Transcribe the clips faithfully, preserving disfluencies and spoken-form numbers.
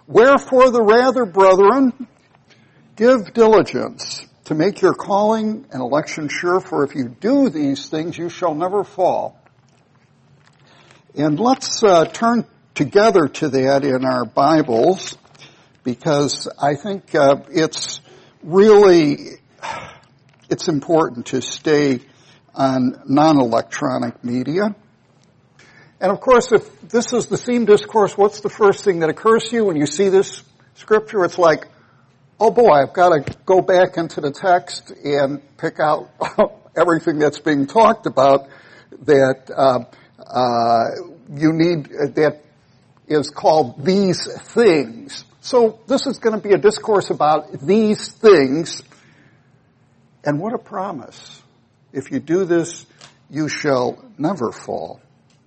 Wherefore the rather, brethren, give diligence to make your calling and election sure, for if you do these things, you shall never fall. And let's uh, turn together to that in our Bibles, because I think uh, it's really, it's important to stay on non-electronic media. And of course, if this is the theme discourse, what's the first thing that occurs to you when you see this scripture? It's like, oh boy, I've got to go back into the text and pick out everything that's being talked about that uh, uh, you need, that is called these things. So this is going to be a discourse about these things. And what a promise. If you do this, you shall never fall.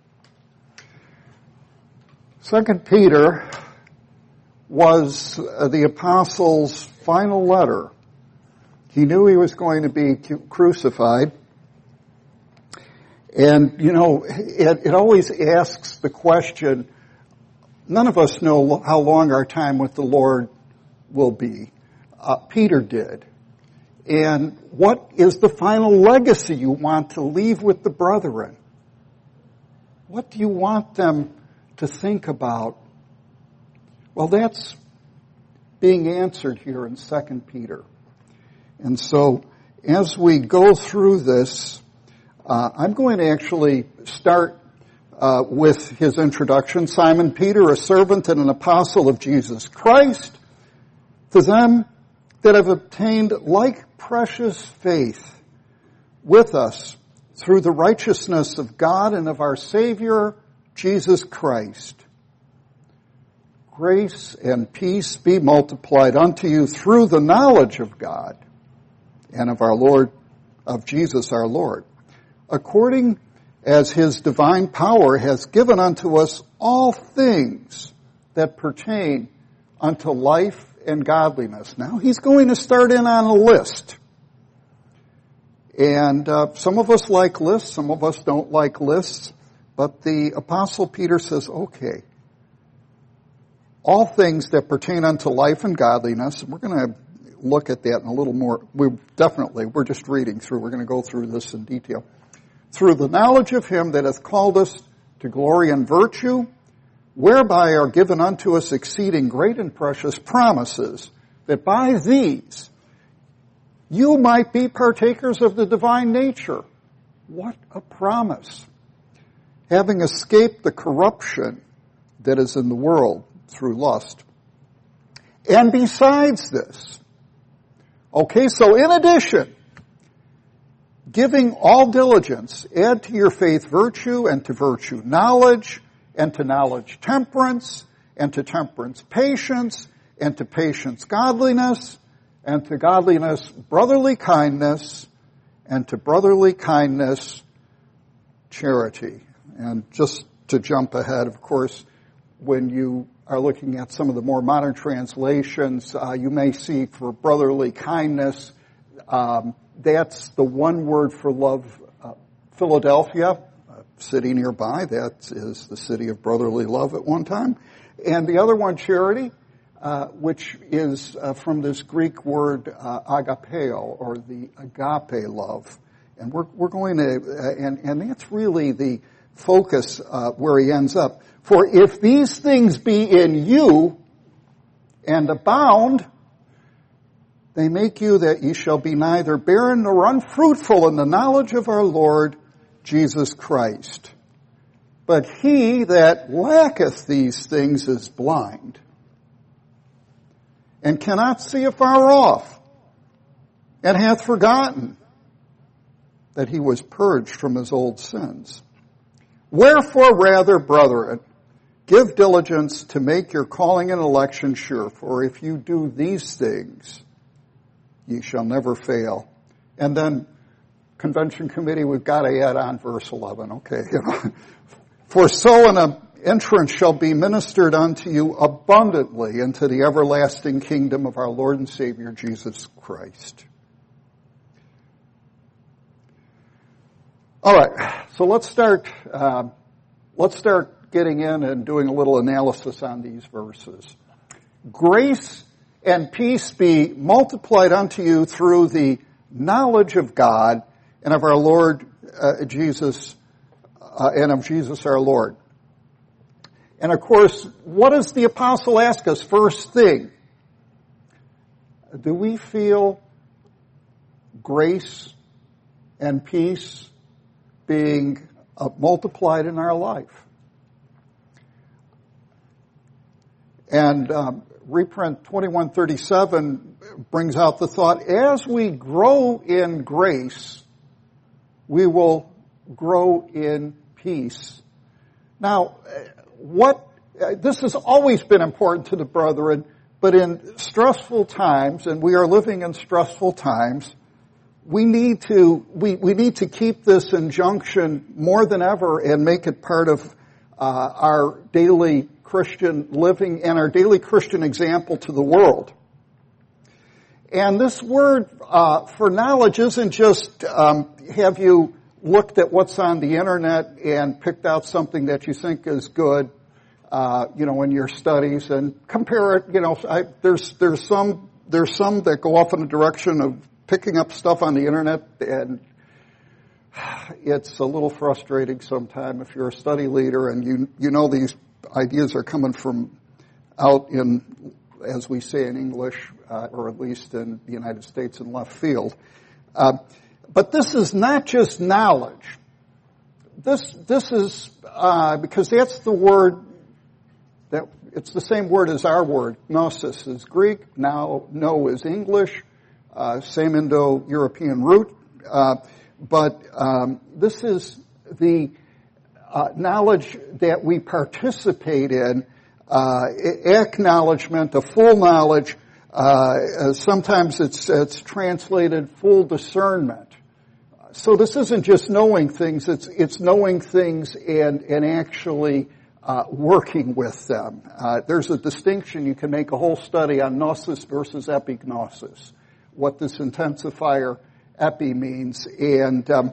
Second Peter was the apostle's final letter. He knew he was going to be crucified. And, you know, it, it always asks the question, none of us know how long our time with the Lord will be. Uh, Peter did. And what is the final legacy you want to leave with the brethren? What do you want them to think about? Well, that's being answered here in Second Peter. And so, as we go through this, uh, I'm going to actually start uh, with his introduction. Simon Peter, a servant and an apostle of Jesus Christ, to them that have obtained like precious faith with us through the righteousness of God and of our Savior, Jesus Christ. Grace and peace be multiplied unto you through the knowledge of God and of our Lord, of Jesus our Lord, according as his divine power has given unto us all things that pertain unto life and godliness. Now he's going to start in on a list. And uh, some of us like lists, some of us don't like lists. But the Apostle Peter says, okay, all things that pertain unto life and godliness, and we're going to look at that in a little more, we definitely, we're just reading through, we're going to go through this in detail. Through the knowledge of him that hath called us to glory and virtue, whereby are given unto us exceeding great and precious promises, that by these you might be partakers of the divine nature. What a promise! Having escaped the corruption that is in the world through lust. And besides this, okay, so in addition, giving all diligence, add to your faith virtue, and to virtue knowledge, and to knowledge temperance, and to temperance patience, and to patience godliness, and to godliness brotherly kindness, and to brotherly kindness charity. And just to jump ahead, of course, when you are looking at some of the more modern translations, uh, you may see for brotherly kindness, um, that's the one word for love, uh, Philadelphia, a city nearby. That is the city of brotherly love at one time. And the other one, charity, uh, which is uh, from this Greek word uh, agapeo, or the agape love. And we're, we're going to, uh, and, and that's really the focus uh, where he ends up. For if these things be in you and abound, they make you that ye shall be neither barren nor unfruitful in the knowledge of our Lord Jesus Christ. But he that lacketh these things is blind, and cannot see afar off, and hath forgotten that he was purged from his old sins. Wherefore, rather, brethren, give diligence to make your calling and election sure, for if you do these things, ye shall never fail. And then, Convention Committee, we've got to add on verse eleven, okay? You know, for so an entrance shall be ministered unto you abundantly into the everlasting kingdom of our Lord and Savior, Jesus Christ. All right, so let's start. Uh, let's start getting in and doing a little analysis on these verses. grace and peace be multiplied unto you through the knowledge of God and of our Lord uh, Jesus, uh, and of Jesus our Lord. And of course, what does the apostle ask us first thing? Do we feel grace and peace being uh, multiplied in our life? And um, reprint twenty-one thirty-seven brings out the thought, as we grow in grace, we will grow in peace. Now, what uh, this has always been important to the brethren, but in stressful times, and we are living in stressful times, we need to we, we need to keep this injunction more than ever and make it part of uh, our daily Christian living and our daily Christian example to the world. And this word uh, for knowledge isn't just um, have you looked at what's on the internet and picked out something that you think is good, uh, you know, in your studies and compare it. You know, I, there's there's some there's some that go off in the direction of picking up stuff on the internet, and it's a little frustrating sometimes if you're a study leader and you you know these ideas are coming from out in, as we say in English, uh, or at least in the United States, in left field. Uh, but this is not just knowledge. This this is uh, because that's the word that it's the same word as our word. Gnosis is Greek. Now, know is English. Uh, same Indo-European root. Uh, but um, this is the uh, knowledge that we participate in. Uh, acknowledgement, a full knowledge. Uh, sometimes it's it's translated full discernment. So this isn't just knowing things; it's it's knowing things and and actually uh, working with them. Uh, there's a distinction. You can make a whole study on gnosis versus epignosis, what this intensifier epi means, and um,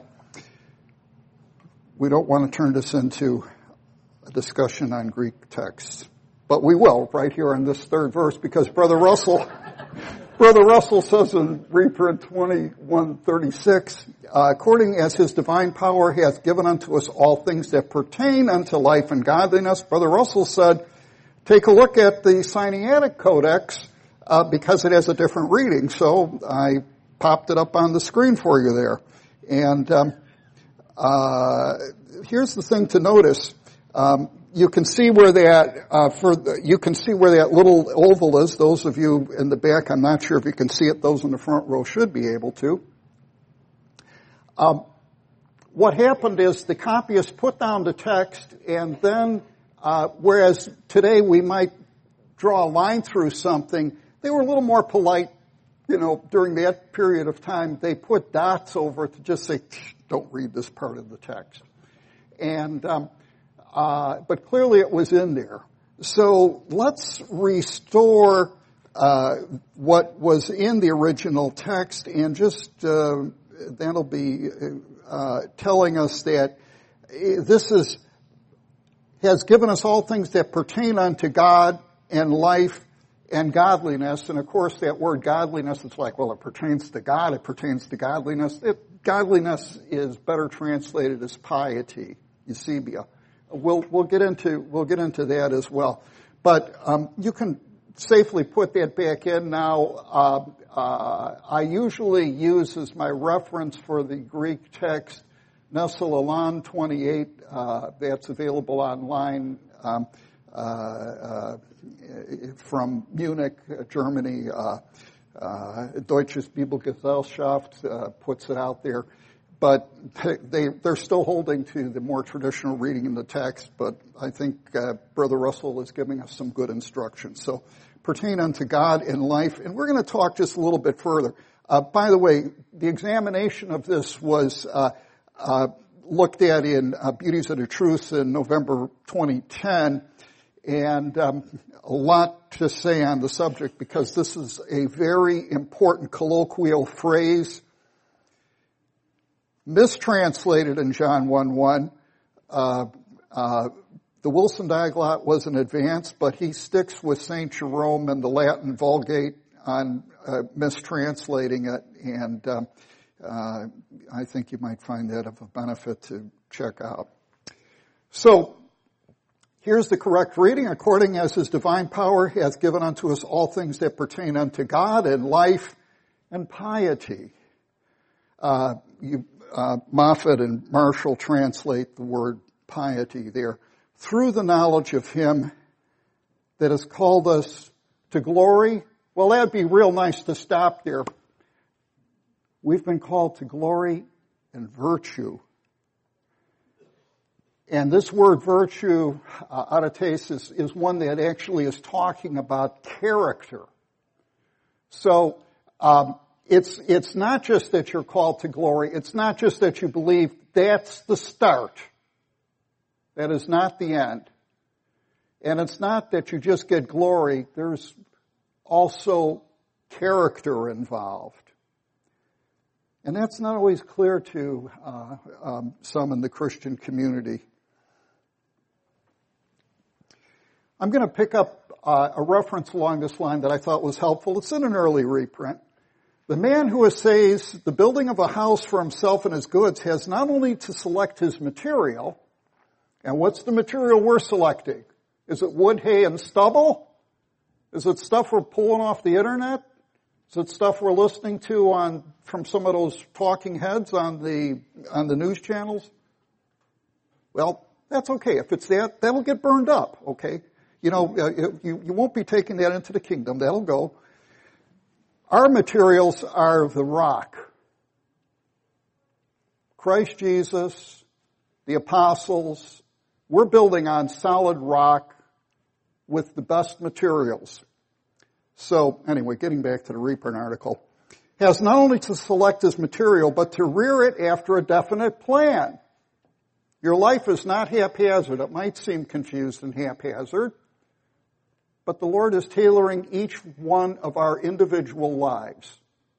we don't want to turn this into a discussion on Greek texts. But we will, right here in this third verse, because Brother Russell, Brother Russell says in reprint twenty-one thirty-six, uh, according as his divine power hath given unto us all things that pertain unto life and godliness. Brother Russell said, take a look at the Sinaitic Codex, uh, because it has a different reading. So I popped it up on the screen for you there. And um, uh, here's the thing to notice. Um, You can see where that uh, for the, you can see where that little oval is. Those of you in the back, I'm not sure if you can see it. Those in the front row should be able to. Um, what happened is the copyists put down the text, and then uh, whereas today we might draw a line through something, they were a little more polite. You know, during that period of time, they put dots over it to just say, "Don't read this part of the text," and um, Uh, but clearly it was in there. So let's restore uh, what was in the original text, and just uh, that'll be uh, telling us that this is has given us all things that pertain unto God and life and godliness. And of course, that word godliness, it's like, well, it pertains to God, it pertains to godliness. It, godliness is better translated as piety, eusebia. We'll we'll get into we'll get into that as well, but um, you can safely put that back in now. Uh, uh, I usually use as my reference for the Greek text Nestle Aland twenty-eight. Uh, that's available online um, uh, uh, from Munich, Germany. Uh, uh, Deutsches Bibelgesellschaft uh, puts it out there. But they, they're still holding to the more traditional reading in the text, but I think uh, Brother Russell is giving us some good instruction. So, pertain unto God and life. And we're going to talk just a little bit further. Uh, by the way, the examination of this was uh, uh, looked at in uh, Beauties of the Truth in November twenty ten, and um, a lot to say on the subject because this is a very important colloquial phrase, mistranslated in John one one. Uh, uh, The Wilson Diaglott was an advance, but he sticks with Saint Jerome and the Latin Vulgate on uh, mistranslating it, and uh, uh, I think you might find that of a benefit to check out. So, here's the correct reading. According as his divine power hath given unto us all things that pertain unto God, and life and piety. Uh, you, uh, Moffat and Marshall translate the word piety there. Through the knowledge of him that has called us to glory. Well, that'd be real nice to stop there. We've been called to glory and virtue. And this word virtue, uh, arates, is, is one that actually is talking about character. So, um, it's, it's not just that you're called to glory. It's not just that you believe. That's the start. That is not the end. And it's not that you just get glory. There's also character involved. And that's not always clear to uh, um, some in the Christian community. I'm going to pick up uh, a reference along this line that I thought was helpful. It's in an early reprint. The man who essays the building of a house for himself and his goods has not only to select his material, and what's the material we're selecting? Is it wood, hay, and stubble? Is it stuff we're pulling off the internet? Is it stuff we're listening to on from some of those talking heads on the on the news channels? Well, that's okay. If it's that, that'll get burned up, okay? You know, uh, you, you won't be taking that into the kingdom. That'll go. Our materials are the rock. Christ Jesus, the apostles. We're building on solid rock with the best materials. So, anyway, getting back to the reprint article. Has not only to select his material, but to rear it after a definite plan. Your life is not haphazard. It might seem confused and haphazard, but the Lord is tailoring each one of our individual lives.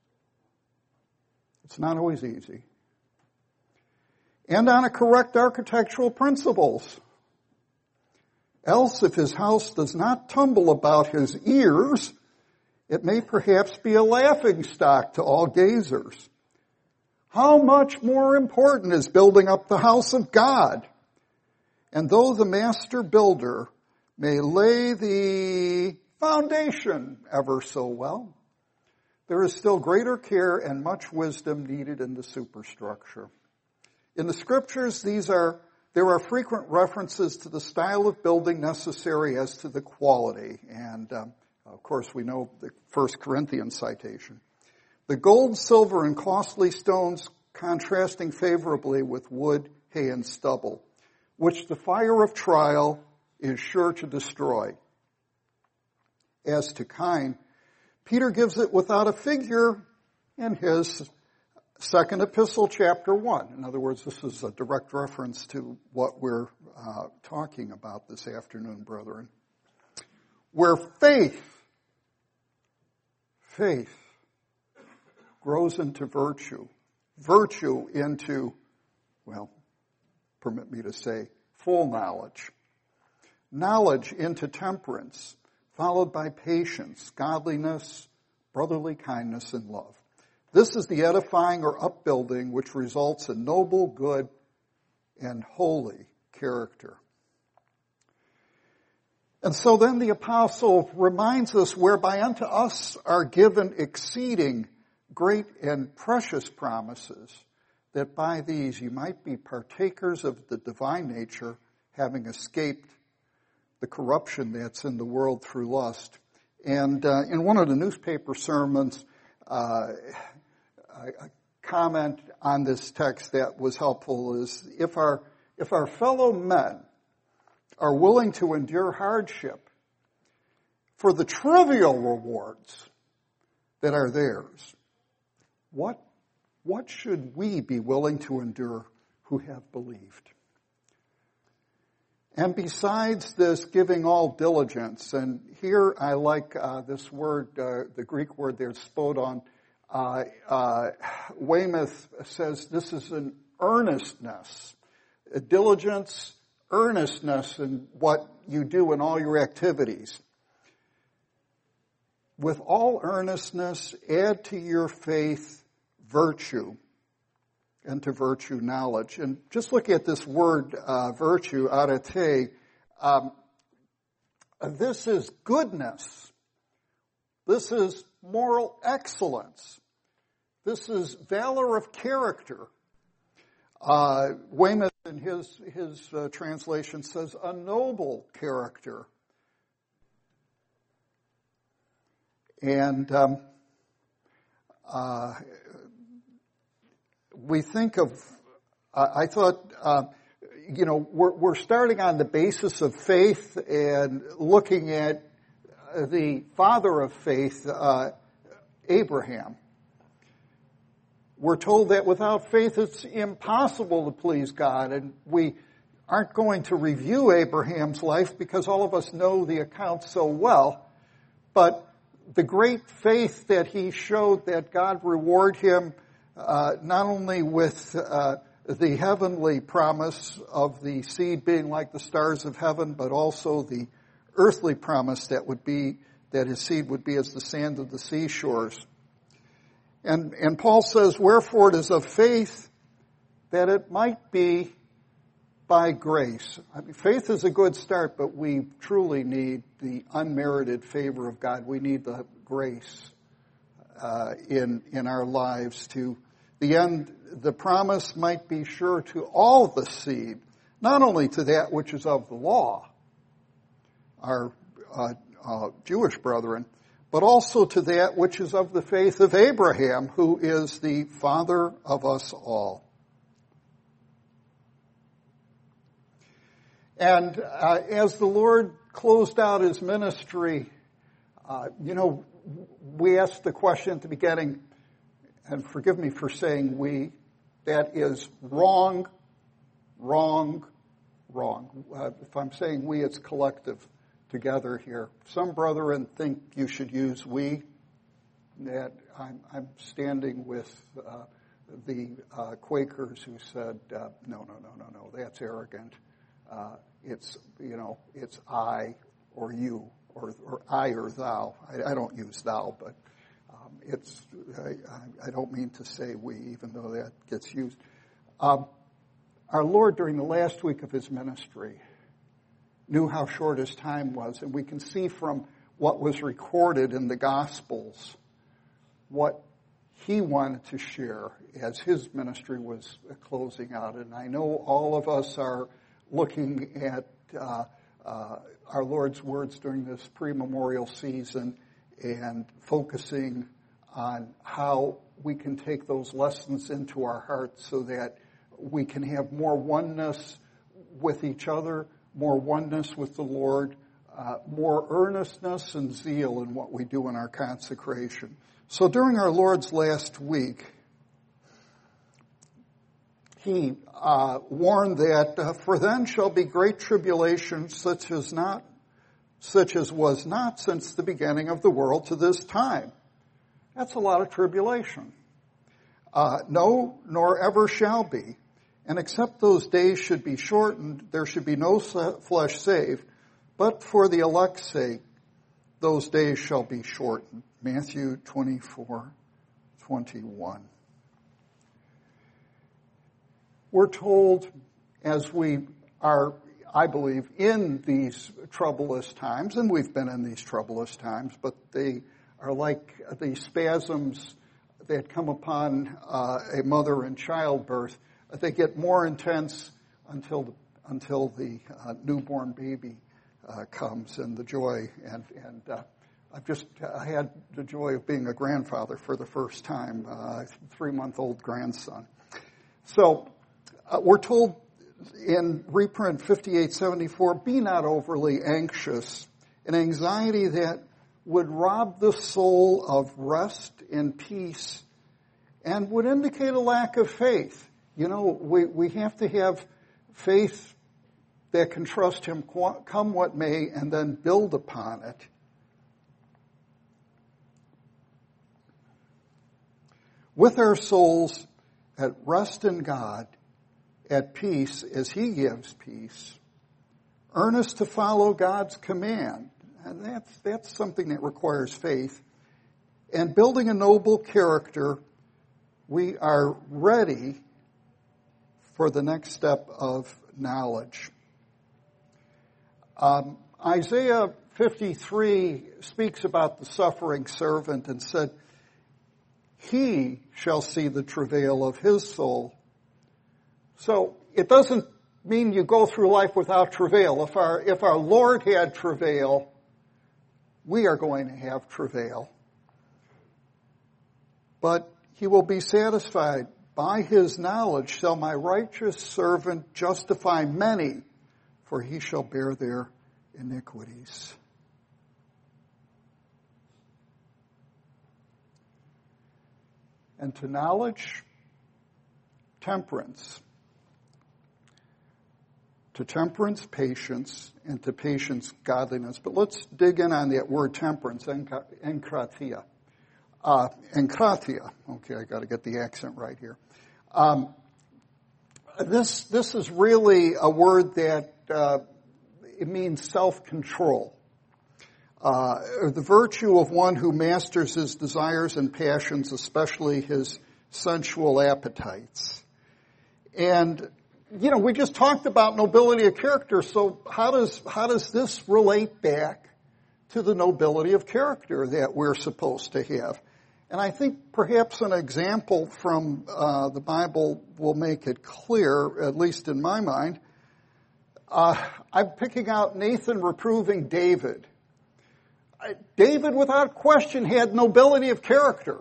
It's not always easy. And on a correct architectural principles. Else, if his house does not tumble about his ears, it may perhaps be a laughing stock to all gazers. How much more important is building up the house of God? And though the master builder may lay the foundation ever so well, there is still greater care and much wisdom needed in the superstructure. In the scriptures, these are there are frequent references to the style of building necessary as to the quality. And, um, of course, we know the First Corinthians citation. The gold, silver, and costly stones contrasting favorably with wood, hay, and stubble, which the fire of trial is sure to destroy. As to kine, Peter gives it without a figure in his second epistle, chapter one. In other words, this is a direct reference to what we're uh, talking about this afternoon, brethren. Where faith, faith grows into virtue, virtue into, well, permit me to say, full knowledge. Knowledge into temperance, followed by patience, godliness, brotherly kindness, and love. This is the edifying or upbuilding which results in noble, good, and holy character. And so then the apostle reminds us, whereby unto us are given exceeding great and precious promises, that by these you might be partakers of the divine nature, having escaped the corruption that's in the world through lust. And uh, in one of the newspaper sermons, uh, a comment on this text that was helpful is, if our if our fellow men are willing to endure hardship for the trivial rewards that are theirs, what what should we be willing to endure who have believed? And besides this, giving all diligence, and here I like uh, this word, uh, the Greek word there, spodon. Uh, uh, Weymouth says this is an earnestness, a diligence, earnestness in what you do in all your activities. With all earnestness, add to your faith virtue, and to virtue knowledge. And just look at this word, uh, virtue, arete. Um, this is goodness. This is moral excellence. This is valor of character. Uh, Weymouth in his, his uh, translation says a noble character. And um, uh, we think of, uh, I thought, uh, you know, we're, we're starting on the basis of faith and looking at the father of faith, uh, Abraham. We're told that without faith it's impossible to please God, and we aren't going to review Abraham's life because all of us know the account so well. But the great faith that he showed, that God reward him uh, not only with uh, the heavenly promise of the seed being like the stars of heaven, but also the earthly promise that would be that his seed would be as the sand of the seashores. And, and Paul says, wherefore it is of faith that it might be by grace. I mean, faith is a good start, but we truly need the unmerited favor of God. We need the grace uh, in in our lives to the end. The promise might be sure to all the seed, not only to that which is of the law, our uh, uh, Jewish brethren, but also to that which is of the faith of Abraham, who is the father of us all. And uh, as the Lord closed out his ministry, uh, you know, we asked the question at the beginning, and forgive me for saying we, that is wrong, wrong, wrong. Uh, if I'm saying we, it's collective together here. Some brethren think you should use we, that I'm, I'm standing with uh, the uh, Quakers who said, uh, no, no, no, no, no, that's arrogant. Uh, it's, you know, it's I or you or, or I or thou. I, I don't use thou, but um, it's, I, I don't mean to say we, even though that gets used. Um, our Lord, during the last week of his ministry, knew how short his time was, and we can see from what was recorded in the Gospels what he wanted to share as his ministry was closing out. And I know all of us are looking at uh, uh, our Lord's words during this pre-memorial season and focusing on how we can take those lessons into our hearts so that we can have more oneness with each other, more oneness with the Lord, uh, more earnestness and zeal in what we do in our consecration. So during our Lord's last week, he uh, warned that uh, for then shall be great tribulation, such as not, such as was not since the beginning of the world to this time. That's a lot of tribulation. Uh, no, nor ever shall be. And except those days should be shortened, there should be no flesh saved. But for the elect's sake, those days shall be shortened. Matthew twenty-four twenty-one. We're told, as we are, I believe, in these troublous times, and we've been in these troublous times, but they are like the spasms that come upon uh, a mother in childbirth. They get more intense until the, until the uh, newborn baby uh, comes, and the joy. And, and uh, I've just I had the joy of being a grandfather for the first time, uh, three-month-old grandson. So uh, we're told in reprint fifty-eight seventy-four, be not overly anxious, an anxiety that would rob the soul of rest and peace and would indicate a lack of faith. You know, we, we have to have faith that can trust him come what may and then build upon it. With our souls at rest in God, at peace as he gives peace, earnest to follow God's command. And that's, that's something that requires faith. And building a noble character, we are ready for the next step of knowledge. Um, Isaiah fifty-three speaks about the suffering servant and said, he shall see the travail of his soul. So it doesn't mean you go through life without travail. If our, if our Lord had travail, we are going to have travail. But he will be satisfied. By his knowledge shall my righteous servant justify many, for he shall bear their iniquities. And to knowledge, temperance. To temperance, patience, and to patience, godliness. But let's dig in on that word temperance, enkratia. Uh, enkratia. Okay, I got to get the accent right here. Um, this this is really a word that uh, it means self-control. Uh, the virtue of one who masters his desires and passions, especially his sensual appetites. And, you know, we just talked about nobility of character, so how does, how does this relate back to the nobility of character that we're supposed to have? And I think perhaps an example from uh, the Bible will make it clear, at least in my mind. Uh, I'm picking out Nathan reproving David. David, without question, had nobility of character.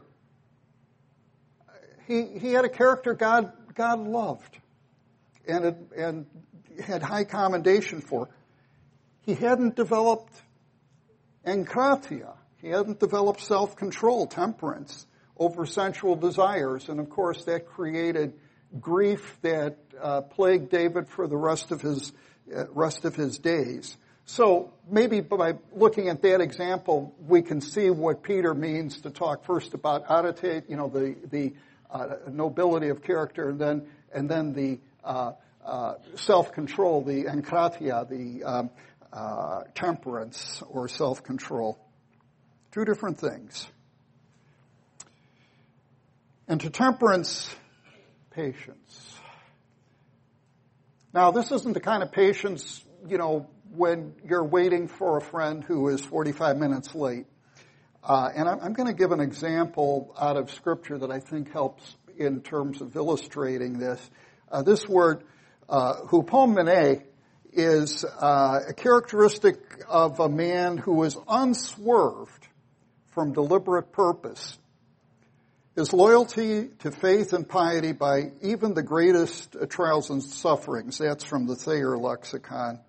He he had a character God God loved, and it, and had high commendation for. He hadn't developed enkratia. He hadn't developed self-control, temperance over sensual desires, and of course that created grief that uh, plagued David for the rest of his uh, rest of his days. So maybe by looking at that example, we can see what Peter means to talk first about arete, you know, the the uh, nobility of character, and then and then the uh, uh, self-control, the enkratia, the um, uh, temperance or self-control. Two different things. And to temperance, patience. Now, this isn't the kind of patience, you know, when you're waiting for a friend who is forty-five minutes late. Uh, and I'm, I'm going to give an example out of Scripture that I think helps in terms of illustrating this. Uh, this word, uh, hupomene, is uh, a characteristic of a man who is unswerved from deliberate purpose. His loyalty to faith and piety by even the greatest trials and sufferings. That's from the Thayer lexicon.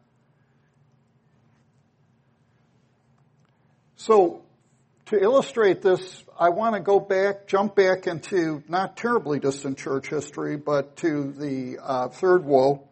So, to illustrate this, I want to go back, jump back into not terribly distant church history, but to the uh, third woe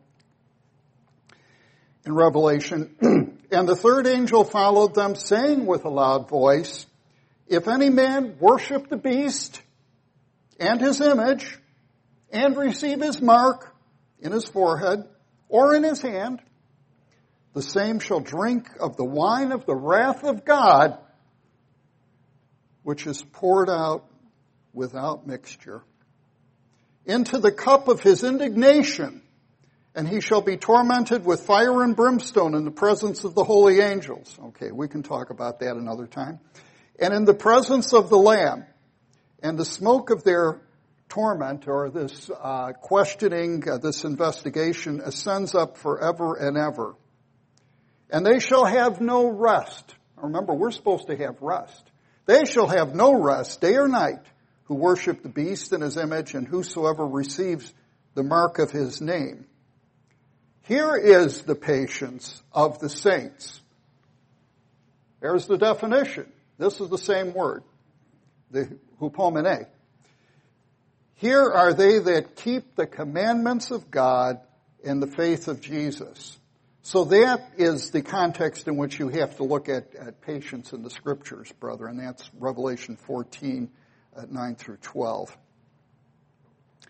in Revelation. And the third angel followed them, saying with a loud voice, if any man worship the beast and his image, and receive his mark in his forehead or in his hand, the same shall drink of the wine of the wrath of God, which is poured out without mixture, into the cup of his indignation, and he shall be tormented with fire and brimstone in the presence of the holy angels. Okay, we can talk about that another time. And in the presence of the Lamb, and the smoke of their torment, or this uh, questioning, uh, this investigation, ascends up forever and ever. And they shall have no rest. Remember, we're supposed to have rest. They shall have no rest, day or night, who worship the beast in his image, and whosoever receives the mark of his name. Here is the patience of the saints. There's the definition. This is the same word, the hupomene. Here are they that keep the commandments of God and the faith of Jesus. So that is the context in which you have to look at, at patience in the Scriptures, brother, and that's Revelation fourteen, uh, nine through twelve.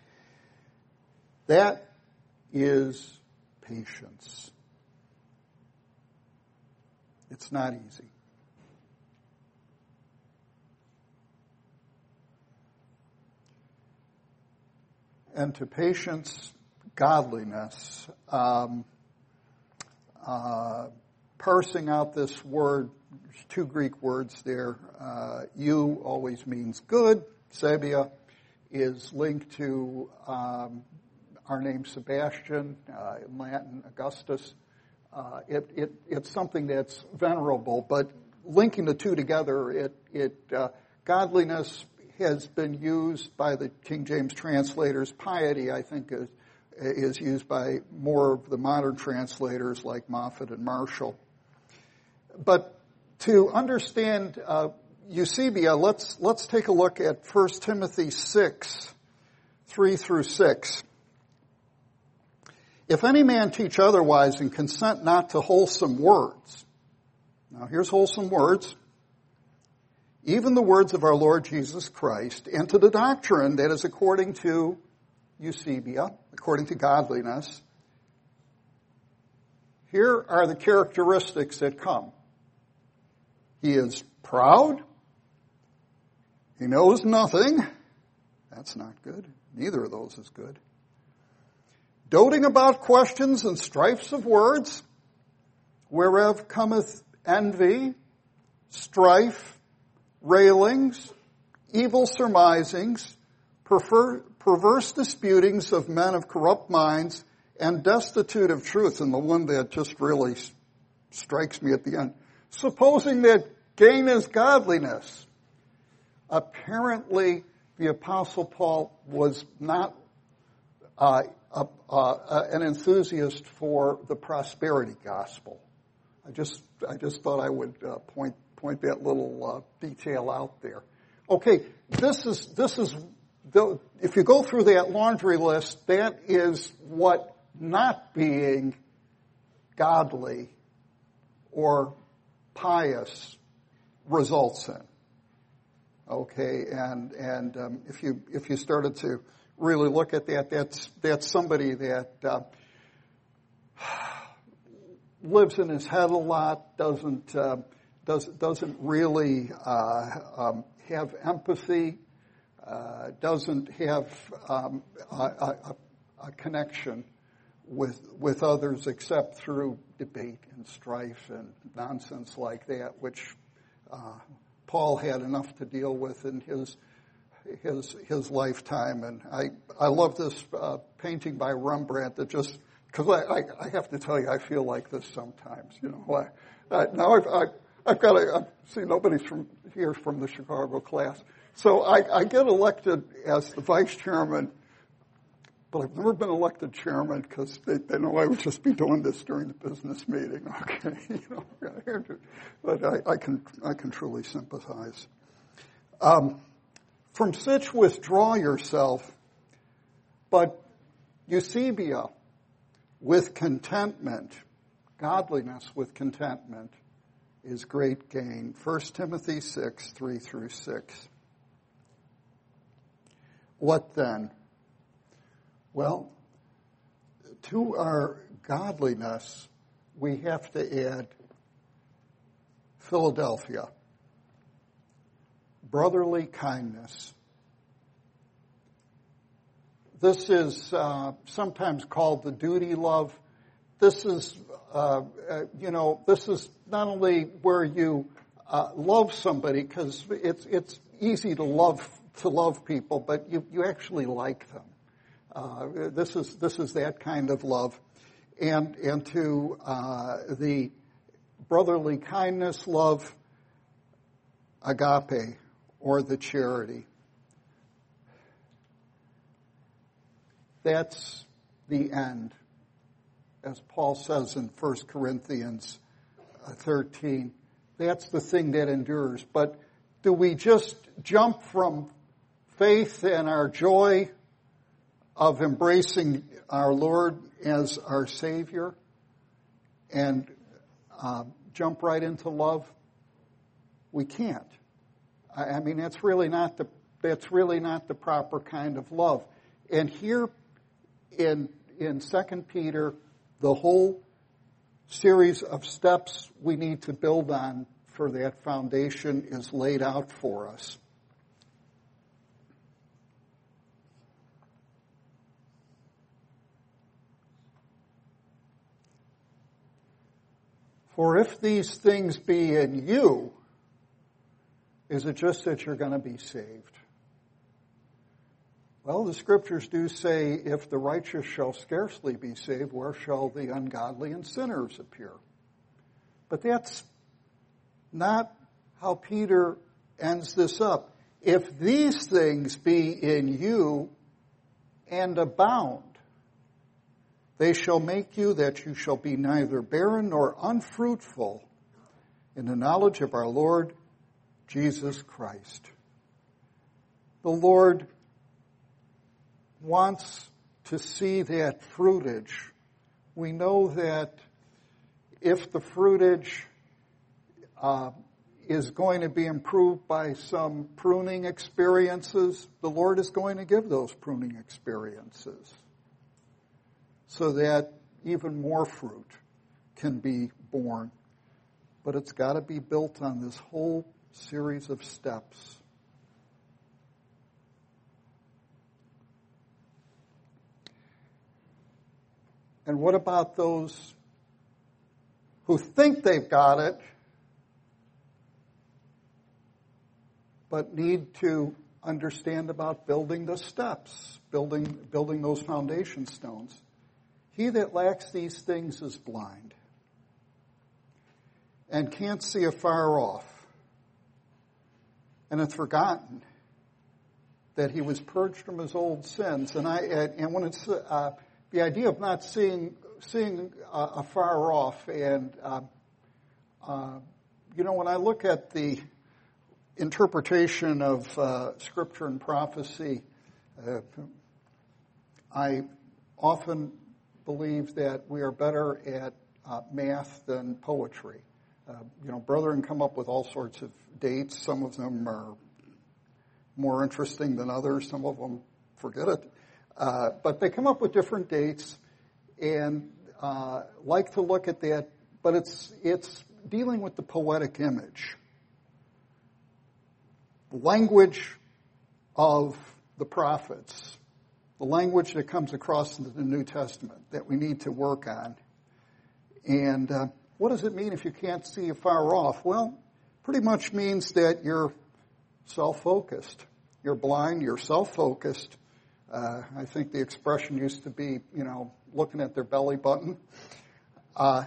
That is patience. It's not easy. And to patience, godliness. Um, uh, parsing out this word, there's two Greek words there. Uh, you always means good. Sabia is linked to um, our name Sebastian, uh, in Latin, Augustus. Uh, it, it, it's something that's venerable, but linking the two together, it, it uh, godliness has been used by the King James translators. Piety, I think, is, is used by more of the modern translators like Moffat and Marshall. But to understand uh, Eusebia, let's let's take a look at First Timothy six, three through six. If any man teach otherwise and consent not to wholesome words. Now here's wholesome words. Even the words of our Lord Jesus Christ, and to the doctrine that is according to Eusebia, according to godliness. Here are the characteristics that come. He is proud. He knows nothing. That's not good. Neither of those is good. Doting about questions and strifes of words, whereof cometh envy, strife, railings, evil surmisings, prefer, perverse disputings of men of corrupt minds, and destitute of truth. And the one that just really strikes me at the end. Supposing that gain is godliness. Apparently, the Apostle Paul was not uh, uh, uh, an enthusiast for the prosperity gospel. I just, I just thought I would uh, point point that little uh, detail out there. Okay, this is this is the, if you go through that laundry list, that is what not being godly or pious results in. Okay, and and um, if you if you started to really look at that, that's that's somebody that uh, lives in his head a lot, doesn't uh, does doesn't really uh, um, have empathy, uh, doesn't have um, a, a, a connection with with others except through debate and strife and nonsense like that, which uh, Paul had enough to deal with in his his his lifetime. And I I love this uh, painting by Rembrandt that just, because I, I I have to tell you, I feel like this sometimes. You know, I, I, now I've I, I've got to I see nobody's from here from the Chicago class, so I, I get elected as the vice chairman. But I've never been elected chairman because they, they know I would just be doing this during the business meeting. Okay, you know, but I, I can I can truly sympathize. Um, from such withdraw yourself, but Eusebia, with contentment, godliness with contentment is great gain. First Timothy six, three through six. What then? Well, to our godliness, we have to add Philadelphia, brotherly kindness. This is uh, sometimes called the duty love. This is, uh, uh, you know, this is not only where you uh, love somebody, because it's it's easy to love to love people, but you you actually like them. Uh, this is this is that kind of love, and and to uh, the brotherly kindness, love, agape, or the charity. That's the end, as Paul says in First Corinthians thirteen. That's the thing that endures. But do we just jump from faith and our joy of embracing our Lord as our Savior and uh, jump right into love? We can't. I, I mean, that's really not the that's really not the proper kind of love. And here in in Second Peter, the whole series of steps we need to build on for that foundation is laid out for us. For if these things be in you, is it just that you're going to be saved? Well, the scriptures do say, if the righteous shall scarcely be saved, where shall the ungodly and sinners appear? But that's not how Peter ends this up. If these things be in you and abound, they shall make you that you shall be neither barren nor unfruitful in the knowledge of our Lord Jesus Christ. The Lord wants to see that fruitage. We know that if the fruitage uh, is going to be improved by some pruning experiences, the Lord is going to give those pruning experiences so that even more fruit can be born. But it's got to be built on this whole series of steps. And what about those who think they've got it, but need to understand about building the steps, building, building those foundation stones? He that lacks these things is blind and can't see afar off, and hath forgotten that he was purged from his old sins. And I and when it's uh, the idea of not seeing seeing uh, afar off, and uh, uh, you know, when I look at the interpretation of uh, Scripture and prophecy, uh, I often believe that we are better at uh, math than poetry. Uh, you know, brethren come up with all sorts of dates. Some of them are more interesting than others. Some of them forget it. Uh, but they come up with different dates and uh, like to look at that. But it's it's dealing with the poetic image, the language of the prophets, the language that comes across in the New Testament that we need to work on. And uh, what does it mean if you can't see afar off? Well, pretty much means that you're self-focused. You're blind, you're self-focused. Uh, I think the expression used to be, you know, looking at their belly button. Uh,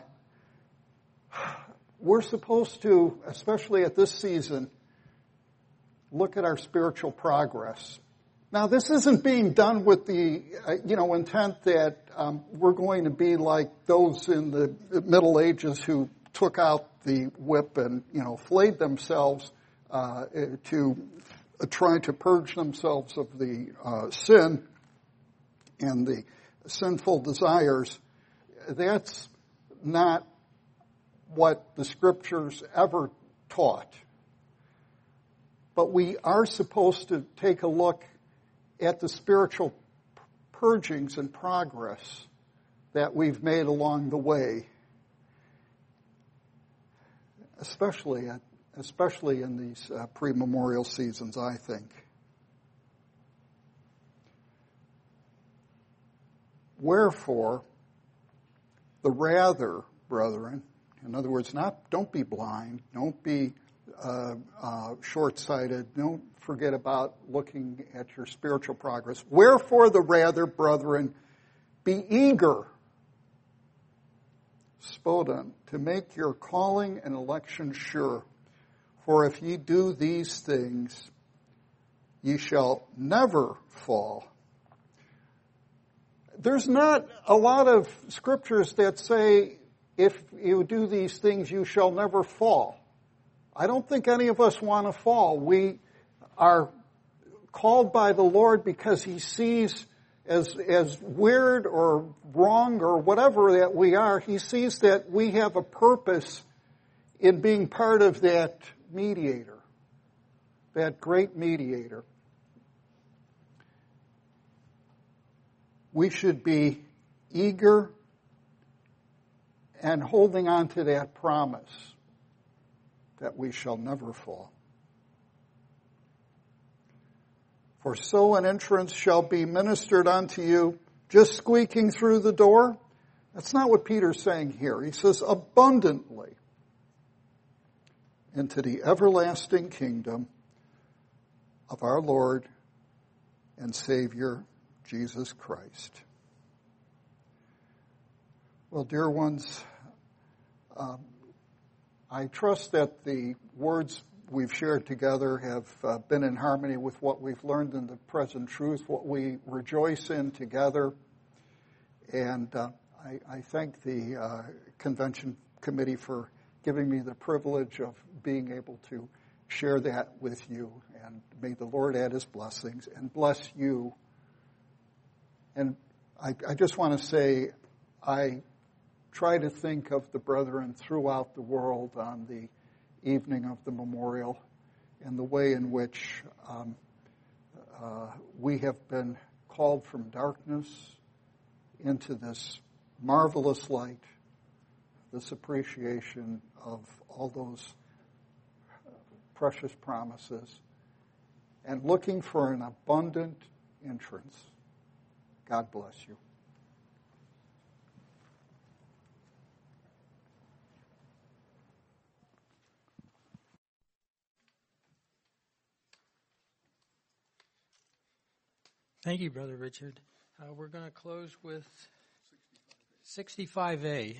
we're supposed to, especially at this season, look at our spiritual progress. Now, this isn't being done with the, uh, you know, intent that um, we're going to be like those in the Middle Ages who took out the whip and, you know, flayed themselves uh, to uh, try to purge themselves of the uh, sin and the sinful desires. That's not what the Scriptures ever taught. But we are supposed to take a look at the spiritual purgings and progress that we've made along the way, especially at, especially in these uh, pre-memorial seasons, I think. Wherefore, the rather, brethren, in other words, not don't be blind, don't be uh, uh, short-sighted, don't forget about looking at your spiritual progress. Wherefore, the rather, brethren, be eager, spodon, to make your calling and election sure. For if ye do these things, ye shall never fall. There's not a lot of scriptures that say, if you do these things, you shall never fall. I don't think any of us want to fall. We are called by the Lord because He sees as as weird or wrong or whatever that we are, He sees that we have a purpose in being part of that mediator, that great mediator. We should be eager and holding on to that promise that we shall never fall. For so an entrance shall be ministered unto you, just squeaking through the door. That's not what Peter's saying here. He says abundantly into the everlasting kingdom of our Lord and Savior, Jesus Christ. Well, dear ones, um, I trust that the words we've shared together have uh, been in harmony with what we've learned in the present truth, what we rejoice in together. And uh, I, I thank the uh, convention committee for giving me the privilege of being able to share that with you. And may the Lord add his blessings and bless you. And I, I just want to say, I try to think of the brethren throughout the world on the evening of the memorial and the way in which um, uh, we have been called from darkness into this marvelous light, this appreciation of all those precious promises, and looking for an abundant entrance. God bless you. Thank you, Brother Richard. Uh, we're going to close with sixty-five A.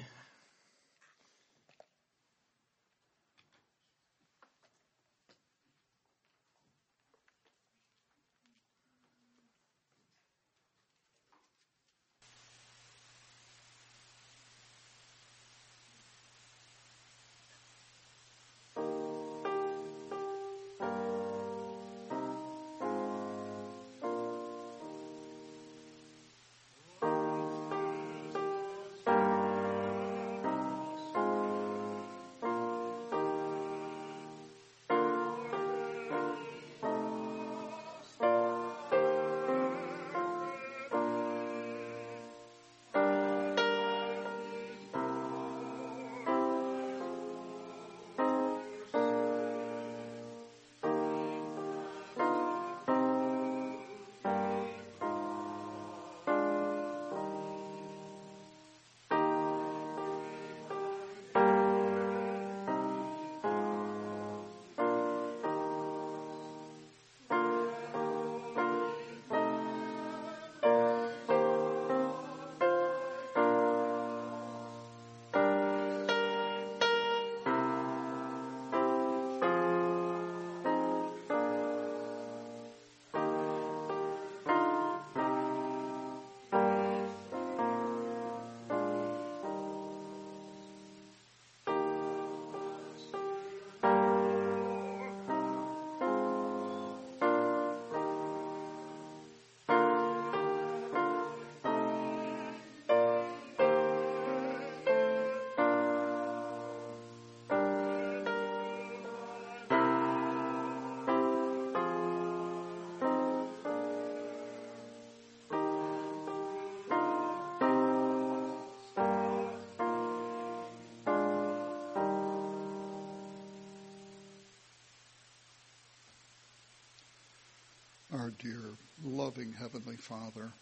Our dear, loving Heavenly Father,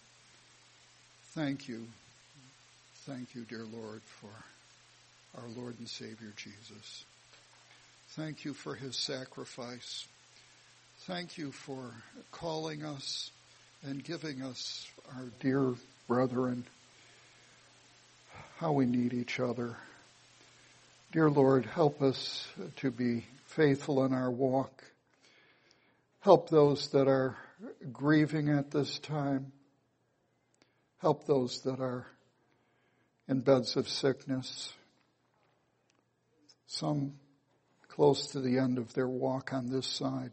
thank you, thank you, dear Lord, for our Lord and Savior Jesus. Thank you for his sacrifice. Thank you for calling us and giving us, our dear brethren, how we need each other. Dear Lord, help us to be faithful in our walk. Help those that are grieving at this time. Help those that are in beds of sickness. Some close to the end of their walk on this side.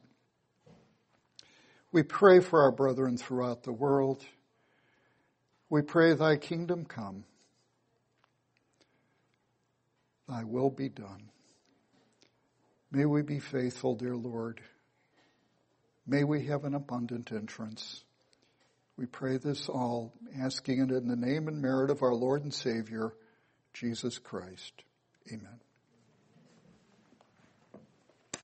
We pray for our brethren throughout the world. We pray thy kingdom come. Thy will be done. May we be faithful, dear Lord. May we have an abundant entrance. We pray this all, asking it in the name and merit of our Lord and Savior, Jesus Christ. Amen.